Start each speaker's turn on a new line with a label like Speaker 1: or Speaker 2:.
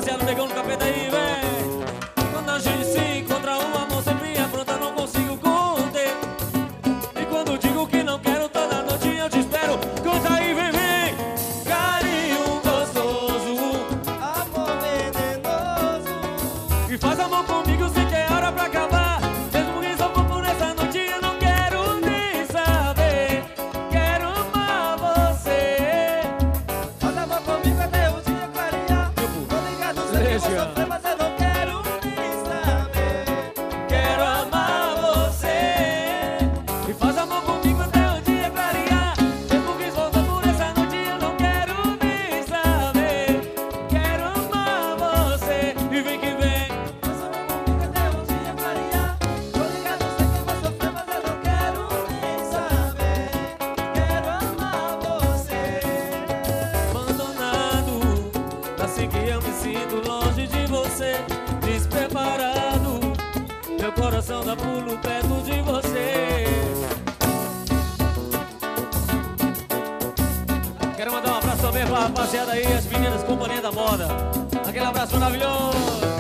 Speaker 1: rapaziada, negão no capeta aí, vem. Quando a gente se encontra, o amor sempre apronta, não consigo conter. E quando digo que não quero, toda noite eu te espero. Canta aí, vem, vem. Carinho gostoso,
Speaker 2: amor venenoso,
Speaker 1: e faz amor comigo sem ter hora pra acabar. Mesmo que só for por essa noite, eu não quero nem saber. Quero amar você.
Speaker 2: faz amor comigo até o dia clarear. Tô ligado, sei que vou sofrer, mas eu não quero nem saber.
Speaker 1: Quero amar você. E faz amor comigo até o dia clarear. Mesmo que só for por essa noite, eu não quero nem saber. Quero amar você. E vem que vem.
Speaker 2: Faz amor comigo até o dia clarear. Tô ligado, sei que vou sofrer, mas eu não quero nem saber. Quero amar você.
Speaker 1: Abandonado, assim que eu me sinto longe de você. Despreparado, meu coração dá pulo perto de você. Quero mandar um abraço também pra rapaziada aí, as meninas companhia da moda. Aquele abraço maravilhoso.